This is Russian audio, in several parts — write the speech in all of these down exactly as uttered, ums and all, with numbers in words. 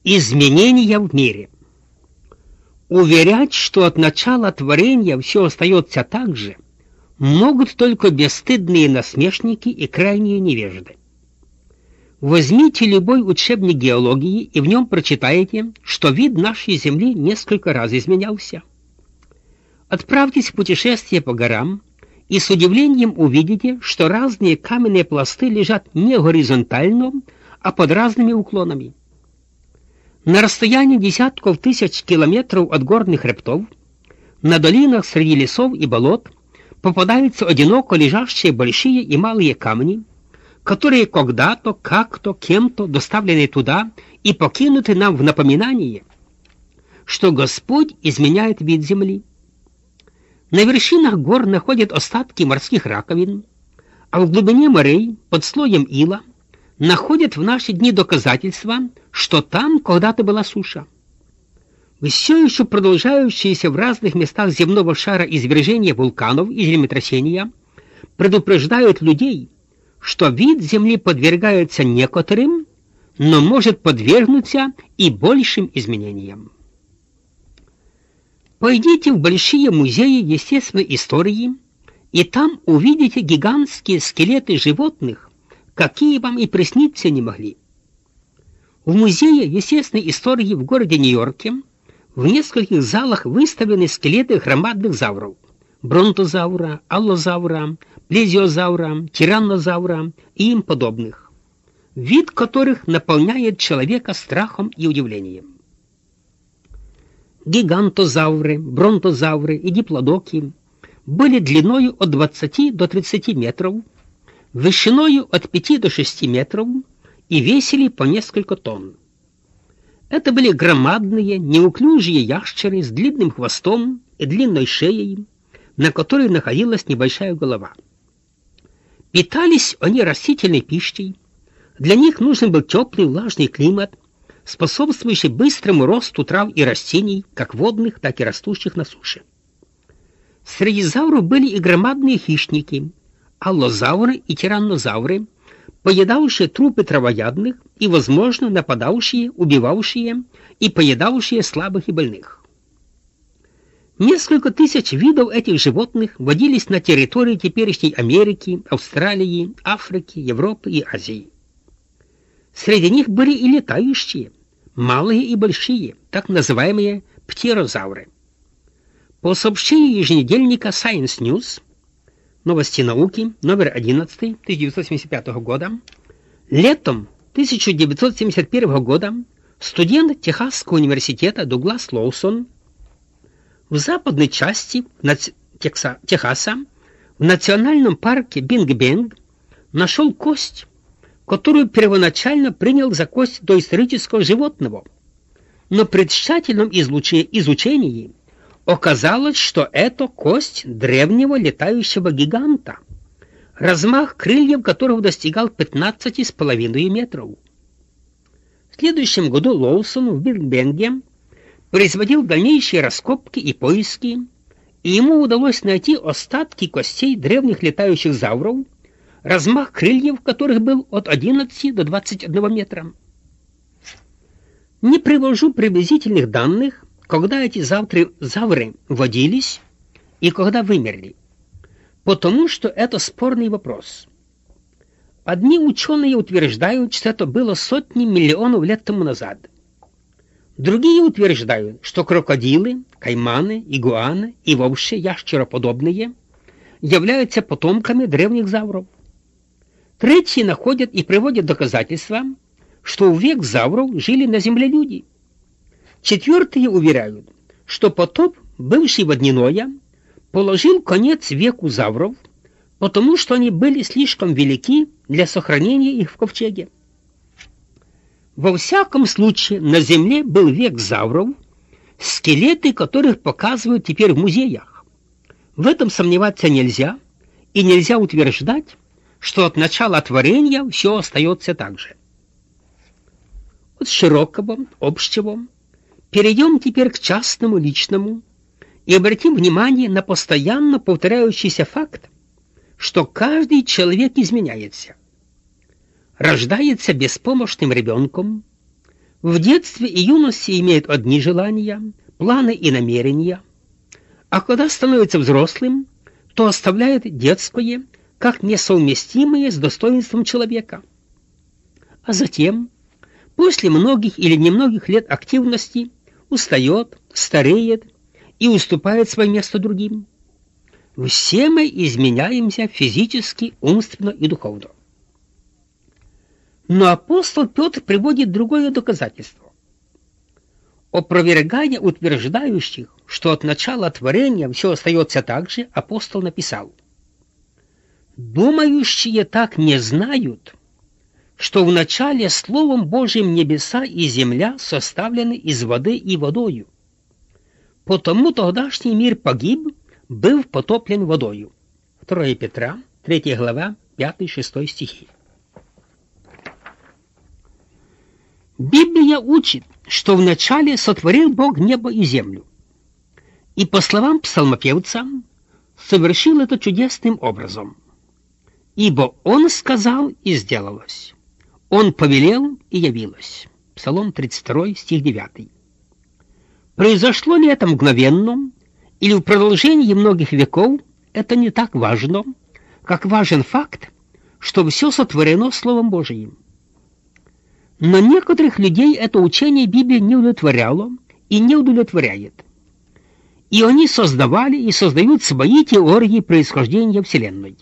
Изменения в мире. Уверять, что от начала творения все остается так же, могут только бесстыдные насмешники и крайние невежды. Возьмите любой учебник геологии и в нем прочитаете, что вид нашей Земли несколько раз изменялся. Отправьтесь в путешествие по горам и с удивлением увидите, что разные каменные пласты лежат не горизонтально, а под разными уклонами. На расстоянии десятков тысяч километров от горных хребтов, на долинах среди лесов и болот попадаются одиноко лежащие большие и малые камни, которые когда-то, как-то, кем-то доставлены туда и покинуты нам в напоминание, что Господь изменяет вид земли. На вершинах гор находят остатки морских раковин, а в глубине морей, под слоем ила, находят в наши дни доказательства, что там когда-то была суша. Все еще продолжающиеся в разных местах земного шара извержения вулканов и землетрясения предупреждают людей, что вид Земли подвергается некоторым, но может подвергнуться и большим изменениям. Пойдите в большие музеи естественной истории, и там увидите гигантские скелеты животных, какие вам и присниться не могли. В музее естественной истории в городе Нью-Йорке в нескольких залах выставлены скелеты громадных завров: бронтозавра, аллозавра, плезиозавра, тираннозавра и им подобных, вид которых наполняет человека страхом и удивлением. Гигантозавры, бронтозавры и диплодоки были длиною от двадцати до тридцати метров, вышиною от пяти до шести метров и весили по несколько тонн. Это были громадные, неуклюжие ящеры с длинным хвостом и длинной шеей, на которой находилась небольшая голова. Питались они растительной пищей. Для них нужен был теплый влажный климат, способствующий быстрому росту трав и растений, как водных, так и растущих на суше. Среди завров были и громадные хищники, аллозавры и тираннозавры, поедавшие трупы травоядных и, возможно, нападавшие, убивавшие и поедавшие слабых и больных. Несколько тысяч видов этих животных водились на территории теперешней Америки, Австралии, Африки, Европы и Азии. Среди них были и летающие, малые и большие, так называемые птерозавры. По сообщению еженедельника Science News, новости науки, номер одиннадцать, тысяча девятьсот семьдесят пятого года, летом тысяча девятьсот семьдесят первого года студент Техасского университета Дуглас Лоусон в западной части Техаса в национальном парке Бинг-Бенг нашел кость, которую первоначально принял за кость доисторического животного, но при тщательном изучении оказалось, что это кость древнего летающего гиганта, размах крыльев которого достигал пятнадцати с половиной метров. В следующем году Лоусон в Бинг-Бенге производил дальнейшие раскопки и поиски, и ему удалось найти остатки костей древних летающих завров, размах крыльев которых был от одиннадцати до двадцати одного метра. Не привожу приблизительных данных, когда эти завтры, завры водились и когда вымерли, потому что это спорный вопрос. Одни ученые утверждают, что это было сотни миллионов лет тому назад. Другие утверждают, что крокодилы, кайманы, игуаны и вообще ящероподобные являются потомками древних завров. Третьи находят и приводят доказательства, что в век завров жили на земле люди. Четвертые уверяют, что потоп, бывший во дневное, положил конец веку завров, потому что они были слишком велики для сохранения их в ковчеге. Во всяком случае, на земле был век завров, скелеты которых показывают теперь в музеях. В этом сомневаться нельзя, и нельзя утверждать, что от начала творения все остается так же. От широкого, общего перейдем теперь к частному, личному и обратим внимание на постоянно повторяющийся факт, что каждый человек изменяется. Рождается беспомощным ребенком, В детстве и юности имеет одни желания, планы и намерения, а когда становится взрослым, то оставляет детское, как несовместимое с достоинством человека. А затем, после многих или немногих лет активности, устает, стареет и уступает свое место другим. Все мы изменяемся физически, умственно и духовно. Но апостол Петр приводит другое доказательство. Опровергая утверждающих, что от начала творения все остается так же, апостол написал: «Думающие так не знают, что в начале Словом Божьим небеса и земля составлены из воды и водою. Потому тогдашний мир погиб, был потоплен водою». второе Петра, третья глава, пятый-шестой стихи. Библия учит, что вначале сотворил Бог небо и землю. И, по словам псалмопевца, совершил это чудесным образом. «Ибо Он сказал, и сделалось. Он повелел, и явилось». Псалом тридцать два, стих девятый. Произошло ли это мгновенно, или в продолжении многих веков, это не так важно, как важен факт, что все сотворено Словом Божиим. Но некоторых людей это учение Библии не удовлетворяло и не удовлетворяет. И они создавали и создают свои теории происхождения Вселенной.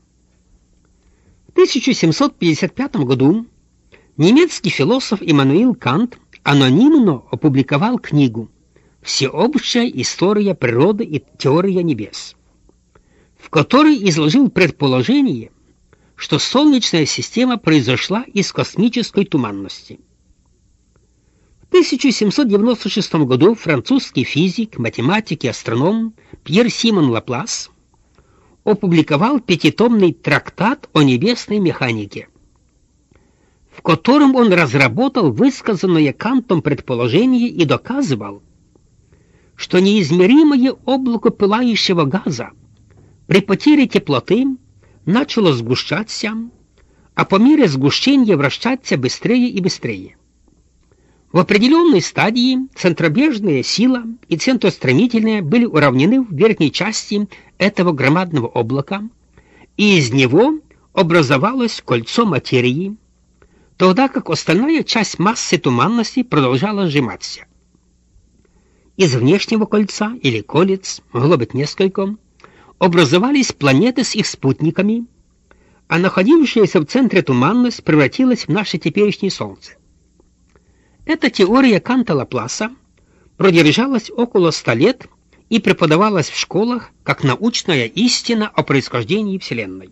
В тысяча семьсот пятьдесят пятом году немецкий философ Иммануил Кант анонимно опубликовал книгу «Всеобщая история природы и теория небес», в которой изложил предположение, что Солнечная система произошла из космической туманности. В тысяча семьсот девяносто шестом году французский физик, математик и астроном Пьер Симон Лаплас опубликовал пятитомный трактат о небесной механике, в котором он разработал высказанное Кантом предположение и доказывал, что неизмеримое облако пылающего газа при потере теплоты начало сгущаться, а по мере сгущения вращаться быстрее и быстрее. В определенной стадии центробежная сила и центростремительная были уравнены в верхней части этого громадного облака, и из него образовалось кольцо материи, тогда как остальная часть массы туманности продолжала сжиматься. Из внешнего кольца, или колец, могло быть несколько, образовались планеты с их спутниками, а находившаяся в центре туманность превратилась в наше теперешнее Солнце. Эта теория Канта Лапласа продержалась около ста лет и преподавалась в школах как научная истина о происхождении Вселенной.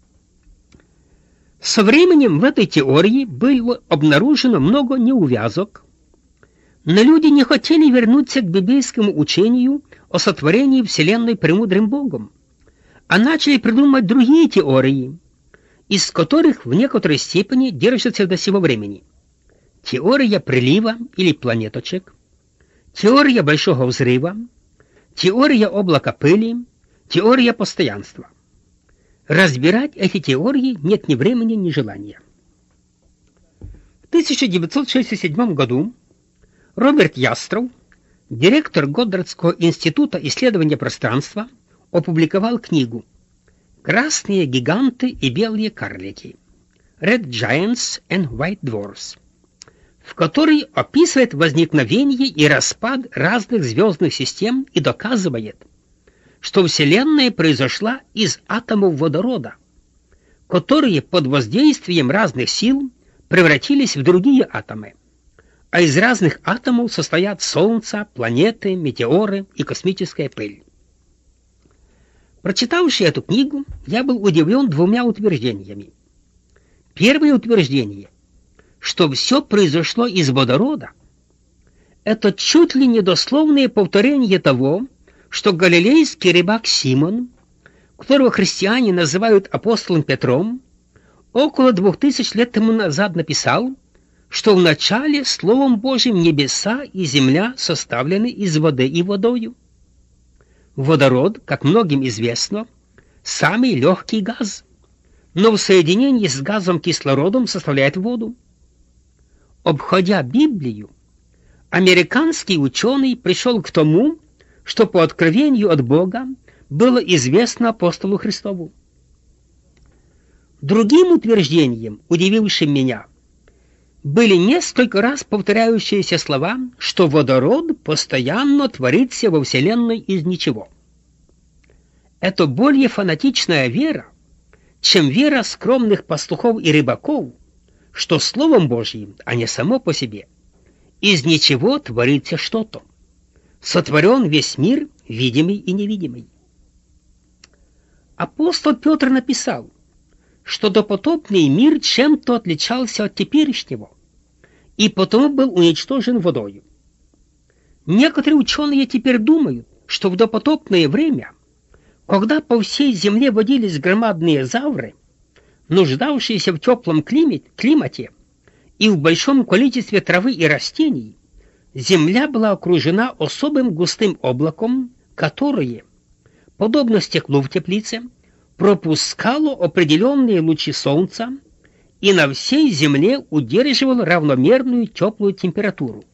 Со временем в этой теории было обнаружено много неувязок, но люди не хотели вернуться к библейскому учению о сотворении Вселенной премудрым Богом, а начали придумывать другие теории, из которых в некоторой степени держатся до сего времени. Теория прилива или планеточек, теория большого взрыва, теория облака пыли, теория постоянства. Разбирать эти теории нет ни времени, ни желания. В тысяча девятьсот шестьдесят седьмом году Роберт Ястров, директор Годдардского института исследования пространства, опубликовал книгу «Красные гиганты и белые карлики» (Red Giants and White Dwarfs), в которой описывает возникновение и распад разных звездных систем и доказывает, что Вселенная произошла из атомов водорода, которые под воздействием разных сил превратились в другие атомы, а из разных атомов состоят Солнце, планеты, метеоры и космическая пыль. Прочитавший эту книгу, я был удивлен двумя утверждениями. Первое утверждение, что все произошло из водорода, это чуть ли не дословное повторение того, что галилейский рыбак Симон, которого христиане называют апостолом Петром, около двух тысяч лет тому назад написал, что вначале Словом Божьим небеса и земля составлены из воды и водою. Водород, как многим известно, самый легкий газ, но в соединении с газом кислородом составляет воду. Обходя Библию, американский ученый пришел к тому, что по откровению от Бога было известно апостолу Христову. Другим утверждением, удивившим меня, были несколько раз повторяющиеся слова, что водород постоянно творится во Вселенной из ничего. Это более фанатичная вера, чем вера скромных пастухов и рыбаков, что Словом Божьим, а не само по себе, из ничего творится что-то. Сотворен весь мир, видимый и невидимый. Апостол Петр написал, что допотопный мир чем-то отличался от теперешнего, и потому был уничтожен водою. Некоторые ученые теперь думают, что в допотопное время, когда по всей земле водились громадные завры, нуждавшиеся в теплом климате и в большом количестве травы и растений, земля была окружена особым густым облаком, которое, подобно стеклу в теплице, пропускало определенные лучи солнца и на всей земле удерживало равномерную теплую температуру,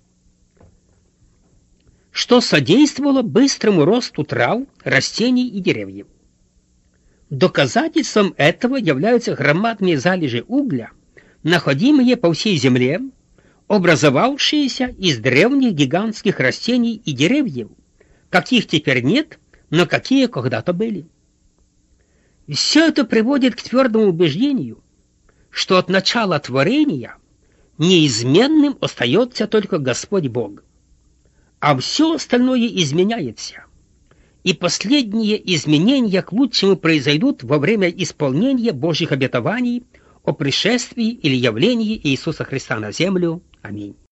что содействовало быстрому росту трав, растений и деревьев. Доказательством этого являются громадные залежи угля, находимые по всей земле, образовавшиеся из древних гигантских растений и деревьев, каких теперь нет, но какие когда-то были. Все это приводит к твердому убеждению, что от начала творения неизменным остается только Господь Бог, а все остальное изменяется, и последние изменения к лучшему произойдут во время исполнения Божьих обетований о пришествии или явлении Иисуса Христа на землю. Аминь.